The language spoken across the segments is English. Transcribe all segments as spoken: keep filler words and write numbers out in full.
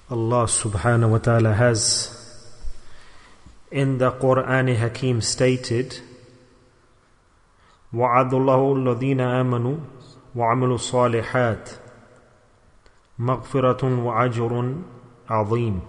Allah subhanahu wa ta'ala has in the Quran Hakim stated, وَعَدُ اللَّهُ الَّذِينَ آمَنُوا وَعَمِلُوا الصَّالِحَاتِ مَغْفِرَةٌ وَأَجْرٌ عَظِيمٌ.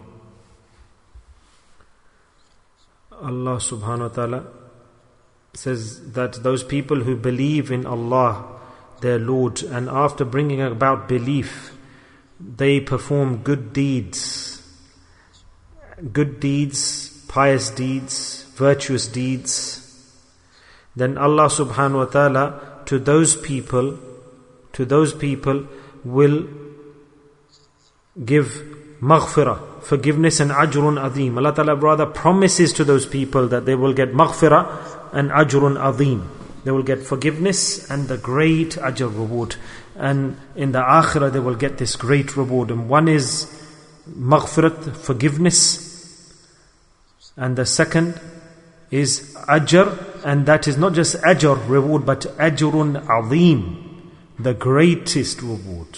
Allah subhanahu wa ta'ala says that those people who believe in Allah, their Lord, and after bringing about belief, they perform good deeds, good deeds, pious deeds, virtuous deeds, then Allah subhanahu wa ta'ala to those people, to those people will give maghfirah, forgiveness, and ajrun azim. Allah ta'ala rather promises to those people that they will get maghfirah and ajrun azim. They will get forgiveness and the great ajr reward. And in the akhirah they will get this great reward. And one is maghfirat, forgiveness. And the second is ajr. And that is not just ajr, reward, but ajrun azim, the greatest reward.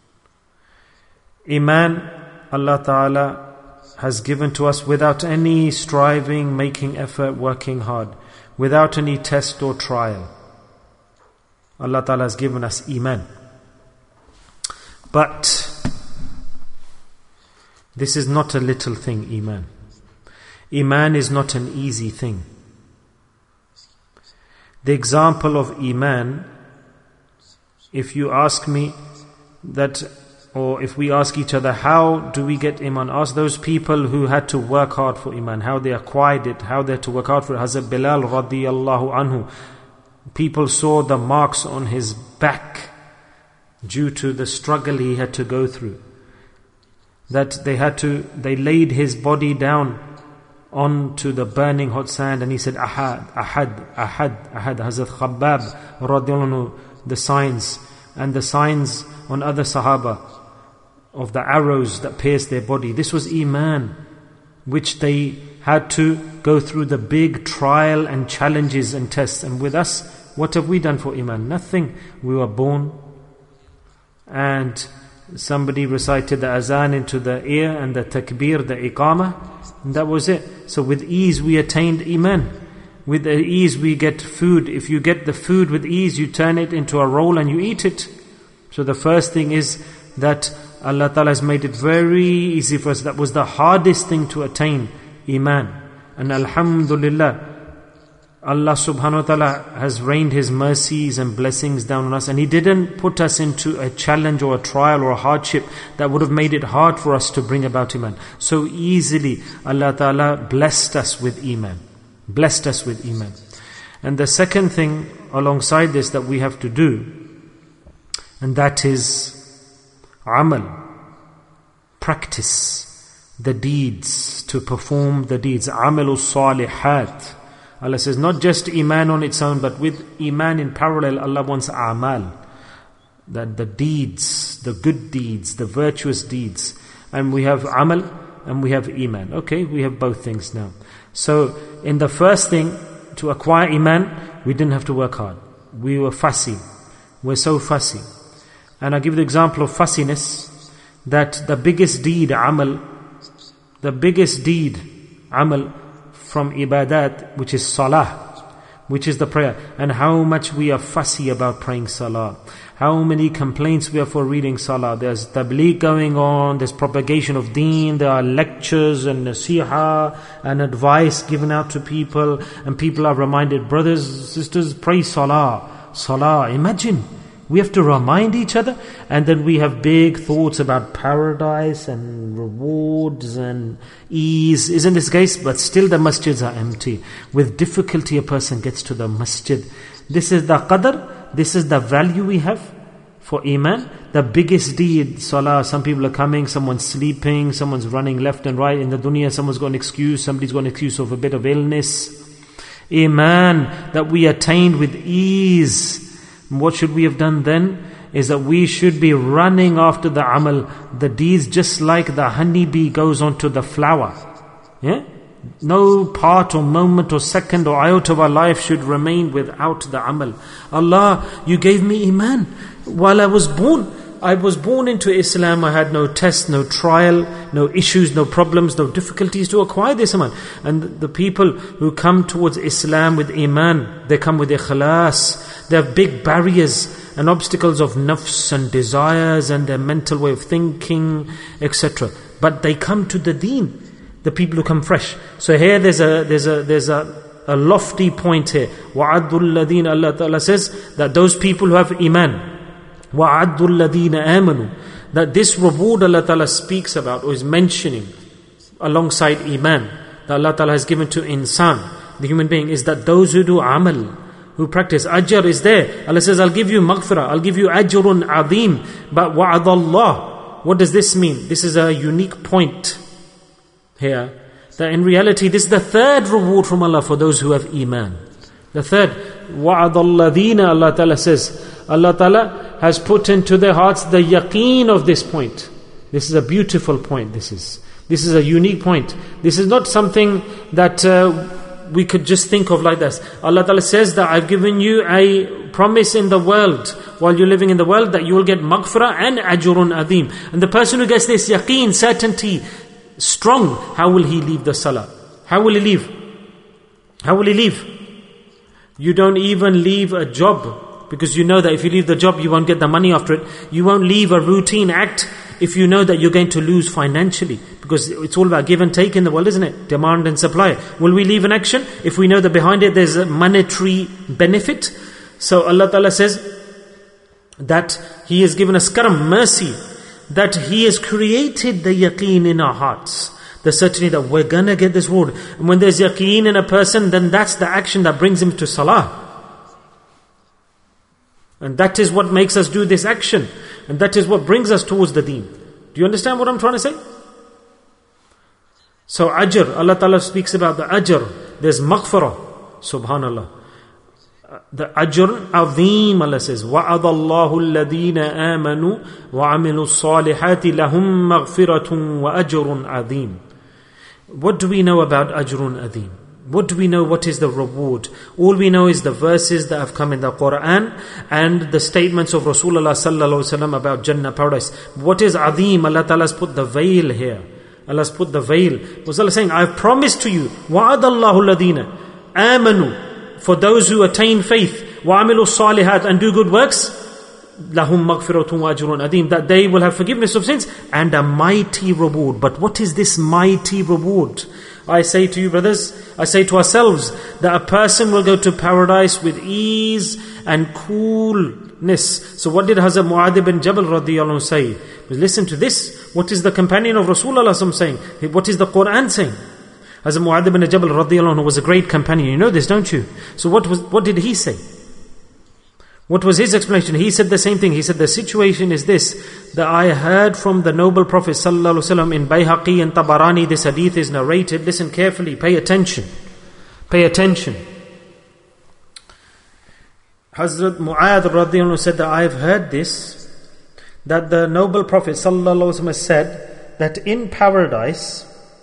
Iman, Allah Ta'ala has given to us without any striving, making effort, working hard, without any test or trial. Allah Ta'ala has given us Iman. But this is not a little thing, Iman. Iman is not an easy thing. The example of Iman, if you ask me that, or if we ask each other, how do we get Iman? Ask those people who had to work hard for Iman, how they acquired it, how they had to work hard for it. Hazrat Bilal radiyallahu anhu, people saw the marks on his back due to the struggle he had to go through. That they had to, they laid his body down onto the burning hot sand, and he said, Ahad, Ahad, Ahad, Ahad. Hazrat Khabbab radiyallahu anhu, the signs, and the signs on other Sahaba of the arrows that pierced their body. This was Iman, which they had to go through the big trial and challenges and tests. And with us, what have we done for Iman? Nothing. We were born, and somebody recited the azan into the ear and the takbir, the iqamah, and that was it. So with ease we attained Iman. With ease we get food. If you get the food with ease, you turn it into a roll and you eat it. So the first thing is that Allah Ta'ala has made it very easy for us. That was the hardest thing to attain, Iman. And Alhamdulillah, Allah subhanahu wa ta'ala has rained His mercies and blessings down on us, and He didn't put us into a challenge or a trial or a hardship that would have made it hard for us to bring about Iman. So easily Allah Ta'ala blessed us with Iman. Blessed us with Iman. And the second thing alongside this that we have to do, and that is amal, practice the deeds, to perform the deeds. Amalu salihat. Allah says not just Iman on its own, but with Iman in parallel, Allah wants amal. That the deeds, the good deeds, the virtuous deeds. And we have amal and we have Iman. Okay, we have both things now. So in the first thing, to acquire Iman, we didn't have to work hard. We were fussy. We're so fussy. And I give the example of fussiness, that the biggest deed, amal, the biggest deed, amal, from ibadat, which is salah, which is the prayer. And how much we are fussy about praying salah. How many complaints we have for reading salah. There's tabligh going on, there's propagation of deen, there are lectures and nasiha and advice given out to people, and people are reminded, brothers, sisters, pray salah, salah. Imagine, we have to remind each other, and then we have big thoughts about paradise and rewards and ease. Isn't this case? But still the masjids are empty. With difficulty a person gets to the masjid. This is the qadr, this is the value we have for Iman. The biggest deed, salah. Some people are coming, someone's sleeping, someone's running left and right in the dunya, someone's got an excuse, somebody's got an excuse of a bit of illness. Iman that we attained with ease. What should we have done then? Is that we should be running after the amal, the deeds, just like the honeybee goes onto the flower. Yeah? No part or moment or second or iota of our life should remain without the amal. Allah, you gave me Iman while I was born. I was born into Islam, I had no test, no trial, no issues, no problems, no difficulties to acquire this Iman. And the people who come towards Islam with Iman, they come with ikhlas. They have big barriers and obstacles of nafs and desires and their mental way of thinking, et cetera. But they come to the deen, the people who come fresh. So here there's a there's a there's a, a lofty point here. وَعَدُّ الَّذِينَ, Allah Ta'ala says that those people who have Iman, وَعَدُّ الَّذِينَ آمَنُوا, that this reward Allah Ta'ala speaks about or is mentioning alongside Iman, that Allah Ta'ala has given to insan, the human being, is that those who do amal, who practice, ajr is there. Allah says, I'll give you maghfirah, I'll give you ajrun azim. But wa'ad Allah, what does this mean? This is a unique point here, that in reality this is the third reward from Allah for those who have Iman. The third, wa'ad alladhina, Allah Ta'ala says, Allah Ta'ala has put into their hearts the yaqeen of this point. This is a beautiful point, this is. This is a unique point. This is not something that uh, we could just think of like this. Allah Ta'ala says that I've given you a promise in the world, while you're living in the world, that you will get maghfirah and ajrun adhim. And the person who gets this yaqeen, certainty, strong, how will he leave the salah? How will he leave? How will he leave? You don't even leave a job, because you know that if you leave the job, you won't get the money after it. You won't leave a routine act if you know that you're going to lose financially, because it's all about give and take in the world, isn't it? Demand and supply. Will we leave an action if we know that behind it there's a monetary benefit? So Allah Ta'ala says that He has given us karam, mercy, that He has created the yaqeen in our hearts, the certainty that we're gonna get this reward. And when there's yaqeen in a person, then that's the action that brings him to salah. And that is what makes us do this action. And that is what brings us towards the deen. Do you understand what I'm trying to say? So ajr, Allah Ta'ala speaks about the ajr. There's maghfirah, subhanallah. The ajr azim, Allah says, وَعَدَ اللَّهُ الَّذِينَ آمَنُوا وَعَمِلُوا الصَّالِحَاتِ لَهُمْ مَغْفِرَةٌ وَأَجْرٌ عَظِيمٌ. What do we know about ajrun azim? What do we know? What is the reward? All we know is the verses that have come in the Quran and the statements of Rasulullah sallallahu alaihi wasallam about Jannah, paradise. What is azim? Allah Ta'ala has put the veil here. Allah has put the veil. Was Allah saying, I've promised to you, وَعَدَ اللَّهُ الَّذِينَ آمَنُوا, for those who attain faith, وَعَمِلُوا الصَّالِحَاتِ, and do good works, لَهُمْ مَغْفِرَةٌ وَأَجْرٌ عَظِيمٌ, that they will have forgiveness of sins and a mighty reward. But what is this mighty reward? I say to you, brothers, I say to ourselves, that a person will go to paradise with ease and coolness. So what did Hazrat Mu'adh ibn Jabal radiyallahu anhu say? Listen to this. What is the companion of Rasulullah saying? What is the Quran saying? Hazrat Mu'adh ibn Jabal radiyallahu anhu was a great companion. You know this, don't you? So what was what did he say? What was his explanation? He said the same thing. He said the situation is this, that I heard from the noble Prophet sallallahu alaihi wasallam in Bayhaqi and Tabarani, this hadith is narrated. Listen carefully, pay attention. Pay attention. Hazrat Mu'adh radiyallahu anhu said that I have heard this, that the noble Prophet sallallahu alaihi wasallam said that in paradise,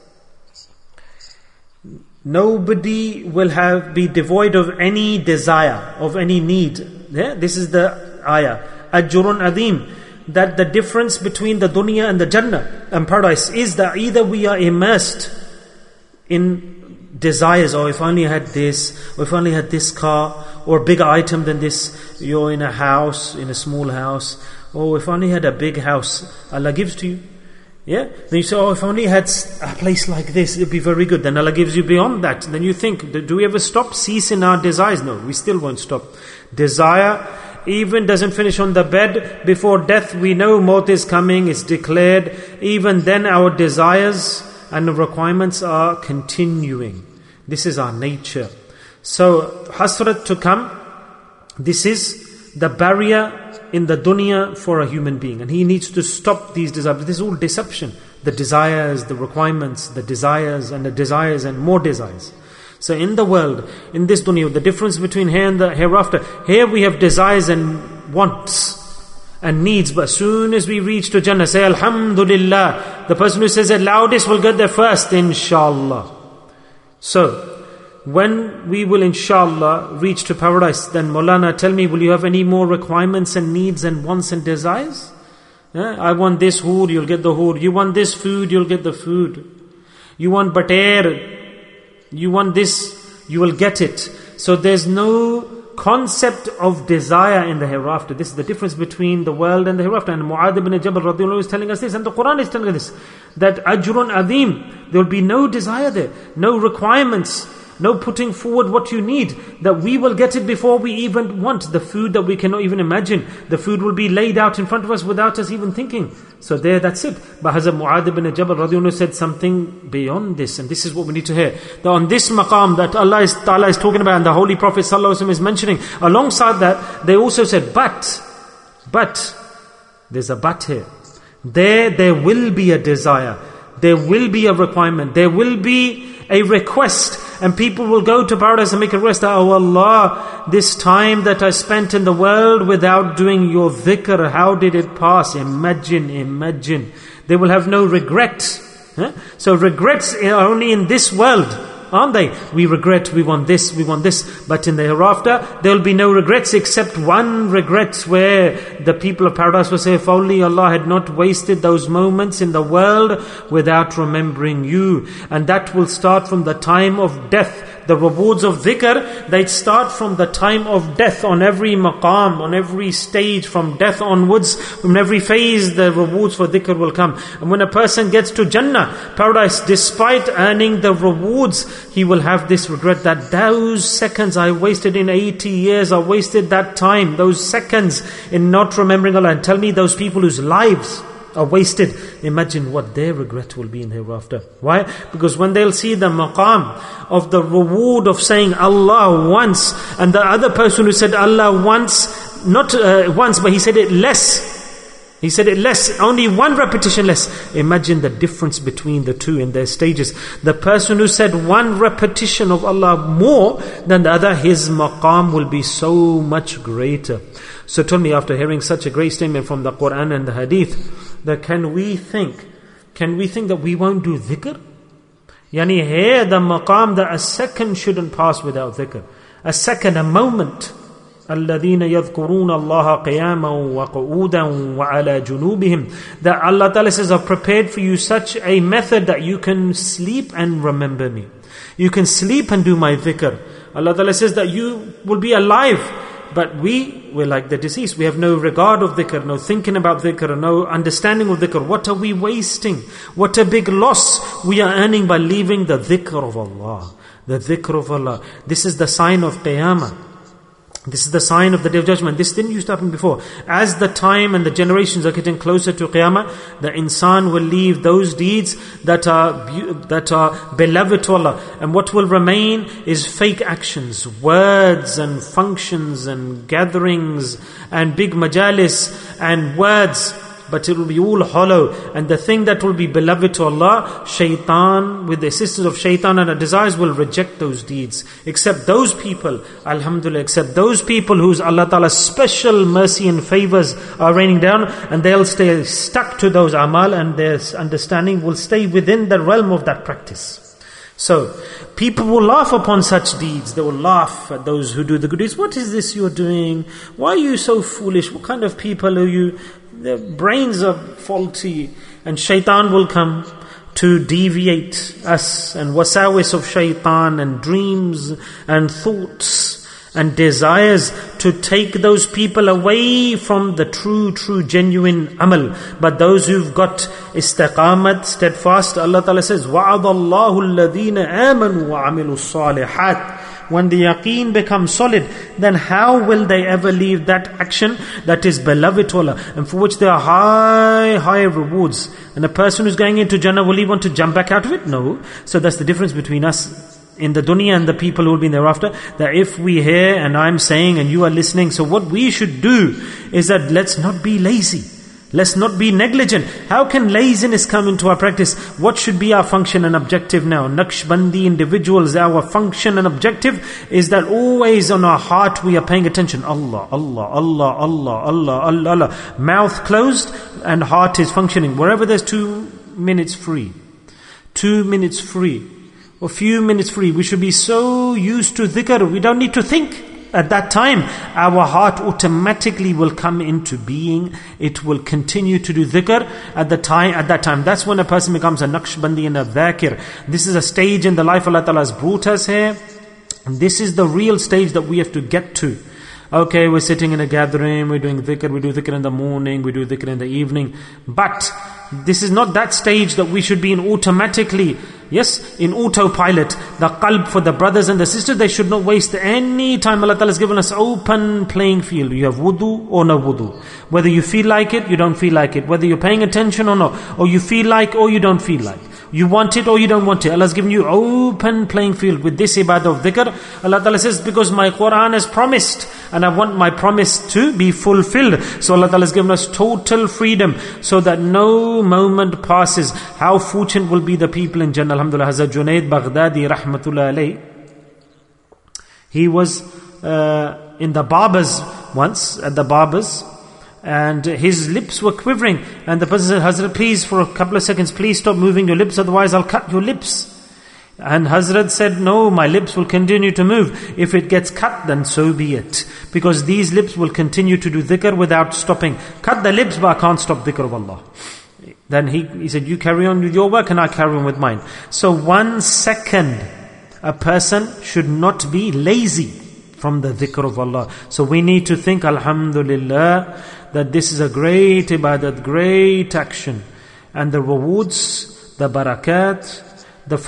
nobody will have be devoid of any desire, of any need. Yeah, this is the ayah. Ajrun Adim. That the difference between the dunya and the Jannah and paradise is that either we are immersed in desires, or if I only had this, or if I only had this car, or a bigger item than this. You're in a house, in a small house. Oh, if I only had a big house, Allah gives to you. Yeah? Then you say, oh, if I only had a place like this, it would be very good. Then Allah gives you beyond that. Then you think, do we ever stop, cease in our desires? No, we still won't stop. Desire even doesn't finish on the bed. Before death, we know maut is coming, it's declared. Even then our desires and requirements are continuing. This is our nature. So, hasrat to come, this is the barrier in the dunya for a human being. And he needs to stop these desires. This is all deception. The desires, the requirements, the desires and the desires and more desires. So in the world, in this dunya, the difference between here and the hereafter, here we have desires and wants and needs, but as soon as we reach to Jannah, say Alhamdulillah. The person who says it loudest will get there first, inshallah. So, when we will inshallah reach to paradise, then Maulana, tell me, will you have any more requirements and needs and wants and desires? Eh? I want this hoor, you'll get the hoor. You want this food, you'll get the food. You want butter, you want this, you will get it. So there's no concept of desire in the hereafter. This is the difference between the world and the hereafter. And Mu'adh ibn Jabal radiallahu anhu is telling us this, and the Quran is telling us this, that ajrun adim, there will be no desire there, no requirements, no putting forward what you need, that we will get it before we even want. The food that we cannot even imagine, the food will be laid out in front of us without us even thinking. So there, that's it. But Hazrat Mu'adh ibn Jabal radiallahu anhu said something beyond this, and this is what we need to hear. That on this maqam that Allah is, Ta'ala is talking about, and the Holy Prophet sallallahu alaihi wasallam is mentioning, alongside that, they also said, but, but, there's a but here. There, there will be a desire. There will be a requirement. There will be a request. And people will go to paradise and make a request. Oh Allah, this time that I spent in the world without doing your dhikr, how did it pass? Imagine, imagine. They will have no regrets. Huh? So regrets are only in this world, aren't they? We regret, we want this, we want this. But in the hereafter, there will be no regrets except one regret, where the people of paradise will say, if only Allah had not wasted those moments in the world without remembering you. And that will start from the time of death. The rewards of dhikr, they start from the time of death, on every maqam, on every stage, from death onwards, from every phase, the rewards for dhikr will come. And when a person gets to Jannah, paradise, despite earning the rewards, he will have this regret that those seconds I wasted in eighty years, I wasted that time, those seconds in not remembering Allah. And tell me, those people whose lives are wasted, imagine what their regret will be in hereafter. Why? Because when they'll see the maqam of the reward of saying Allah once, and the other person who said Allah once, not uh, once, but he said it less. He said it less, only one repetition less. Imagine the difference between the two in their stages. The person who said one repetition of Allah more than the other, his maqam will be so much greater. So tell me, after hearing such a great statement from the Quran and the Hadith, that can we think, can we think that we won't do dhikr? Yani here the maqam that a second shouldn't pass without dhikr. A second, a moment. الَّذِينَ يَذْكُرُونَ اللَّهَ قِيَامًا وَقُعُودًا وَعَلَى جُنُوبِهِمْ. That Allah Ta'ala says, I've prepared for you such a method that you can sleep and remember me. You can sleep and do my dhikr. Allah Ta'ala says that you will be alive. But we, we're like the deceased. We have no regard of dhikr, no thinking about dhikr, no understanding of dhikr. What are we wasting? What a big loss we are earning by leaving the dhikr of Allah. The dhikr of Allah. This is the sign of Qiyamah. This is the sign of the Day of Judgment. This didn't used to happen before. As the time and the generations are getting closer to Qiyamah, the insan will leave those deeds that are that are beloved to Allah. And what will remain is fake actions, words and functions and gatherings and big majalis and words. But it will be all hollow. And the thing that will be beloved to Allah, shaitan, with the assistance of shaitan and our desires, will reject those deeds. Except those people, alhamdulillah, except those people whose Allah Ta'ala's special mercy and favors are raining down, and they'll stay stuck to those amal, and their understanding will stay within the realm of that practice. So, people will laugh upon such deeds. They will laugh at those who do the good deeds. What is this you're doing? Why are you so foolish? What kind of people are you? Their brains are faulty, and shaitan will come to deviate us, and wasawis of shaitan and dreams and thoughts and desires to take those people away from the true, true, genuine amal. But those who've got istiqamat, steadfast, Allah Ta'ala says, وَعَدَ اللَّهُ الَّذِينَ آمَنُوا وَعَمِلُوا الصَّالِحَاتِ. When the yaqeen becomes solid, then how will they ever leave that action that is beloved to Allah, and for which there are high, high rewards? And a person who's going into Jannah, will he want to jump back out of it? No. So that's the difference between us in the dunya and the people who will be thereafter. That if we hear, and I'm saying, and you are listening, so what we should do is that let's not be lazy. Let's not be negligent. How can laziness come into our practice? What should be our function and objective now? Naqshbandi individuals, our function and objective is that always on our heart we are paying attention. Allah, Allah, Allah, Allah, Allah, Allah, Allah. Mouth closed and heart is functioning. Wherever there's two minutes free, two minutes free, or few minutes free, we should be so used to dhikr, we don't need to think. at that time, our heart automatically will come into being. It will continue to do dhikr at the time. At that time, that's when a person becomes a Naqshbandi and a dhakir. This is a stage in the life Allah Ta'ala has brought us here. And this is the real stage that we have to get to. Okay, we're sitting in a gathering, we're doing dhikr, we do dhikr in the morning, we do dhikr in the evening. But this is not that stage that we should be in automatically, yes, in autopilot. The qalb for the brothers and the sisters, they should not waste any time. Allah Ta'ala has given us open playing field. You have wudu or no wudu. Whether you feel like it, you don't feel like it. Whether you're paying attention or not. Or you feel like or you don't feel like. You want it or you don't want it. Allah has given you open playing field with this ibadah of dhikr. Allah Ta'ala says, because my Quran has promised and I want my promise to be fulfilled. So Allah Ta'ala has given us total freedom so that no moment passes. How fortunate will be the people in Jannah. Alhamdulillah, Hazrat Junaid Baghdadi Rahmatullah alayh. He was uh, in the barbers once, at the barbers. And his lips were quivering. And the person said, Hazrat, please, for a couple of seconds, please stop moving your lips, otherwise I'll cut your lips. And Hazrat said, no, my lips will continue to move. If it gets cut, then so be it. Because these lips will continue to do dhikr without stopping. Cut the lips, but I can't stop dhikr of Allah. Then he, he said, you carry on with your work and I carry on with mine. So one second, a person should not be lazy from the dhikr of Allah. So we need to think, Alhamdulillah, that this is a great ibadat, great action. And the rewards, the barakat, the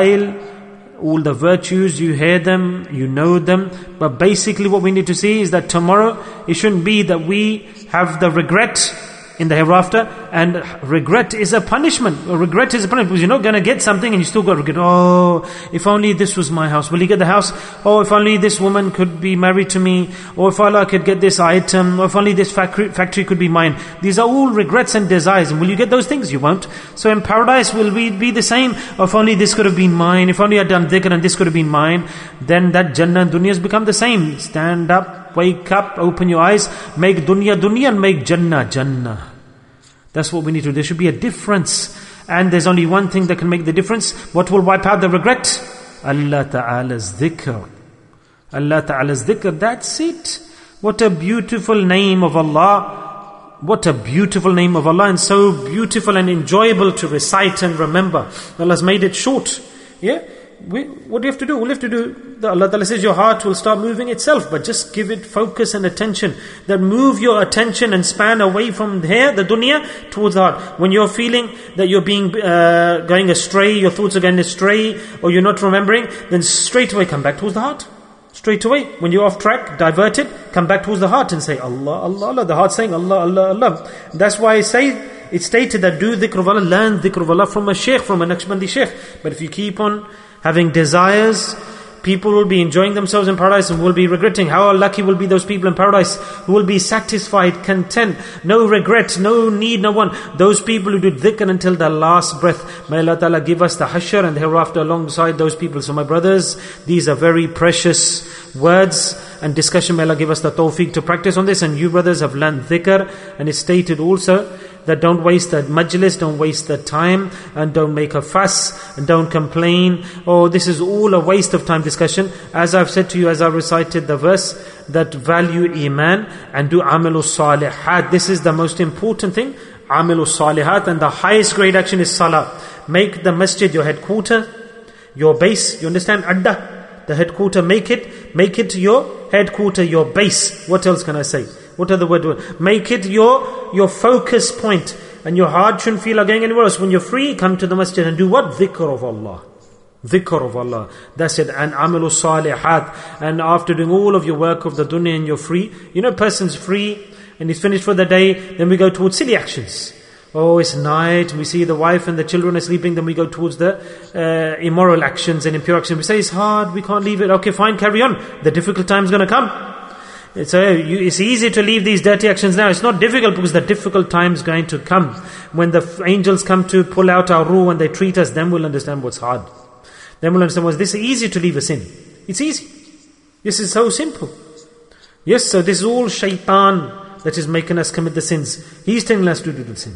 fadail, all the virtues, you hear them, you know them. But basically what we need to see is that tomorrow, it shouldn't be that we have the regret in the hereafter, and regret is a punishment. Regret is a punishment because you're not going to get something and you still got regret. Oh, if only this was my house. Will you get the house? Oh, if only this woman could be married to me. Or if Allah could get this item. Or if only this factory, factory could be mine. These are all regrets and desires. And will you get those things? You won't. So in paradise will we be the same? Or if only this could have been mine. If only I'd done dhikr and this could have been mine. Then that Jannah and dunya has become the same. Stand up, wake up, open your eyes, make dunya dunya and make Jannah Jannah. That's what we need to do. There should be a difference. And there's only one thing that can make the difference. What will wipe out the regret? Allah Ta'ala's dhikr. Allah Ta'ala's dhikr. That's it. What a beautiful name of Allah. What a beautiful name of Allah. And so beautiful and enjoyable to recite and remember. Allah's made it short. Yeah? We, what do you have to do? All you have to do, the Allah Ta'ala says your heart will start moving itself, but just give it focus and attention. That move your attention and span away from here, the dunya, towards the heart. When you're feeling that you're being uh, going astray, your thoughts are going astray, or you're not remembering, then straight away come back towards the heart. Straight away. When you're off track, diverted, come back towards the heart and say Allah, Allah, Allah. The heart saying Allah, Allah, Allah. That's why I say, it's stated that do dhikr of Allah, learn dhikr of Allah from a shaykh, from a Naqshbandi shaykh. But if you keep on having desires, people will be enjoying themselves in paradise and will be regretting. How lucky will be those people in paradise who will be satisfied, content, no regret, no need, no one. Those people who do dhikr until their last breath. May Allah Ta'ala give us the hashr and the hereafter alongside those people. So my brothers, these are very precious words and discussion. May Allah give us the tawfiq to practice on this. And you brothers have learned dhikr, and it's stated also that don't waste the majlis, don't waste the time, and don't make a fuss, and don't complain. Oh, this is all a waste of time discussion. As I've said to you, as I recited the verse, that value iman and do amalu salihat. This is the most important thing, amalu salihat, and the highest grade action is salah. Make the masjid your headquarter, your base. You understand? Adda, the headquarter. Make it, make it your headquarter, your base. What else can I say? What other word? Make it your your focus point. And your heart shouldn't feel like going anywhere else. When you're free, come to the masjid and do what? Dhikr of Allah. Dhikr of Allah. That's it. And amalu salihat. And after doing all of your work of the dunya and you're free. You know, a person's free and he's finished for the day. Then we go towards silly actions. Oh, it's night. We see the wife and the children are sleeping. Then we go towards the uh, immoral actions and impure actions. We say, it's hard. We can't leave it. Okay, fine, carry on. The difficult time's going to come. It's, a, you, it's easy to leave these dirty actions now. It's not difficult because the difficult time is going to come. When the f- angels come to pull out our ruh and they treat us, then we'll understand what's hard. Then we'll understand what's this is easy to leave a sin. It's easy. This is so simple. Yes, so this is all shaitan that is making us commit the sins. He's telling us to do the sins.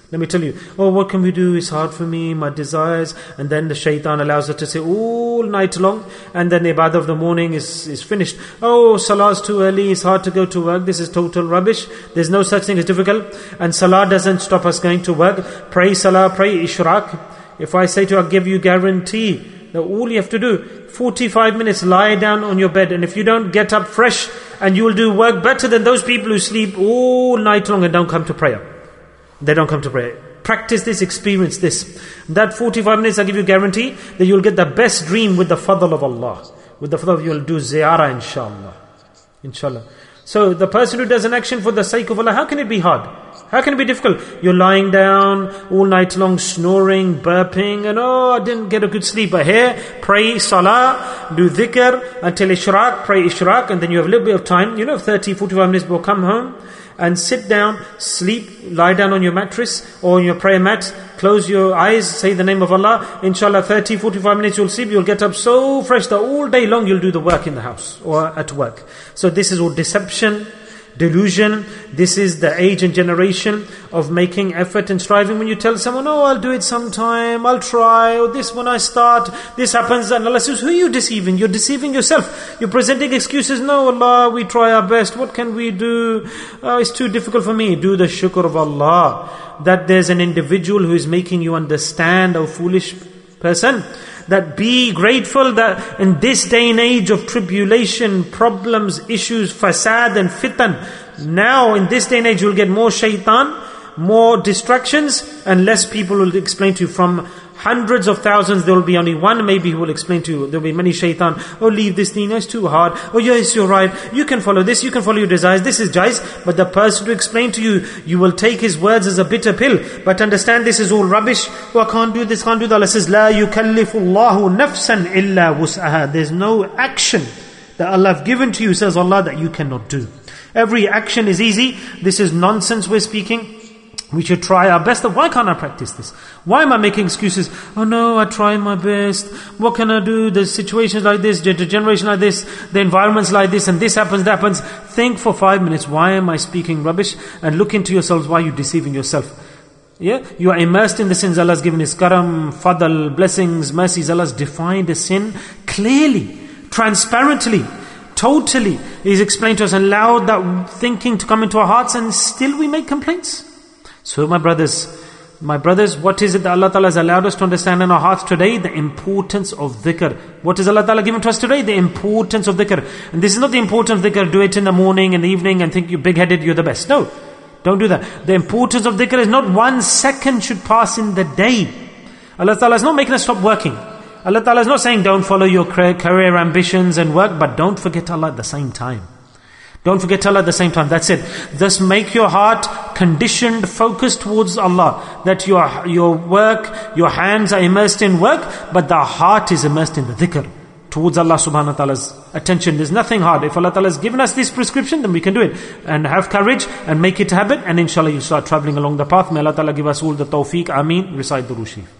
Let me tell you, oh, what can we do? It's hard for me, my desires. And then the shaitan allows us to say all night long. And then the ibadah of the morning is, is finished. Oh, salah's too early, it's hard to go to work. This is total rubbish. There's no such thing as difficult. And salah doesn't stop us going to work. Pray salah, pray ishraq. If I say to you, I'll give you guarantee that all you have to do, forty-five minutes, lie down on your bed. And if you don't get up fresh, and you will do work better than those people who sleep all night long and don't come to prayer. They don't come to prayer. Practice this, experience this. That forty-five minutes, I give you guarantee that you'll get the best dream with the fadl of Allah. With the fadl of, you'll do ziyarah, inshallah. Inshallah. So the person who does an action for the sake of Allah, how can it be hard? How can it be difficult? You're lying down all night long, snoring, burping, and oh, I didn't get a good sleep. But here, pray salah, do dhikr until ishraq, pray ishraq, and then you have a little bit of time, you know, thirty, forty-five minutes before come home, and sit down, sleep, lie down on your mattress or on your prayer mat, close your eyes, say the name of Allah. Inshallah, thirty, forty-five minutes you'll sleep, you'll get up so fresh that all day long you'll do the work in the house or at work. So this is all deception, delusion. This is the age and generation of making effort and striving. When you tell someone, oh, I'll do it sometime, I'll try, or this when I start, this happens, and Allah says, who are you deceiving? You're deceiving yourself. You're presenting excuses. No, Allah, we try our best. What can we do? Oh, it's too difficult for me. Do the shukr of Allah, that there's an individual who is making you understand, oh foolish person, that be grateful that in this day and age of tribulation, problems, issues, fasad and fitan, now in this day and age you'll get more shaitan, more distractions, and less people will explain to you. From hundreds of thousands, there will be only one maybe who will explain to you. There will be many shaitan. Oh, leave this thing, it's too hard. Oh yes, you're right. You can follow this, you can follow your desires. This is jais. But the person to explain to you, you will take his words as a bitter pill. But understand this is all rubbish. Oh, I can't do this, can't do that. Allah says, La yukallifu Allahu nafsan illa wus'aha. There's no action that Allah have given to you, says Allah, that you cannot do. Every action is easy. This is nonsense we're speaking. We should try our best. Why can't I practice this? Why am I making excuses? Oh no, I try my best. What can I do? There's situations like this, the generation like this, the environment's like this, and this happens, that happens. Think for five minutes, why am I speaking rubbish? And look into yourselves, why are you deceiving yourself? Yeah, you are immersed in the sins. Allah's given His karam, fadl, blessings, mercies. Allah's defined the sin clearly, transparently, totally. He's explained to us and allowed that thinking to come into our hearts, and still we make complaints. So my brothers, my brothers, what is it that Allah Ta'ala has allowed us to understand in our hearts today? The importance of dhikr. What is Allah Ta'ala given to us today? The importance of dhikr. And this is not the importance of dhikr, do it in the morning and the evening and think you're big-headed, you're the best. No, don't do that. The importance of dhikr is not one second should pass in the day. Allah Ta'ala is not making us stop working. Allah Ta'ala is not saying don't follow your career ambitions and work, but don't forget Allah at the same time. Don't forget Allah at the same time. That's it. Thus make your heart conditioned, focused towards Allah. That your your work, your hands are immersed in work, but the heart is immersed in the dhikr. Towards Allah subhanahu wa ta'ala's attention. There's nothing hard. If Allah ta'ala has given us this prescription, then we can do it. And have courage and make it a habit. And inshallah you start traveling along the path. May Allah ta'ala give us all the tawfiq. Ameen. Recite the Durood Sharif.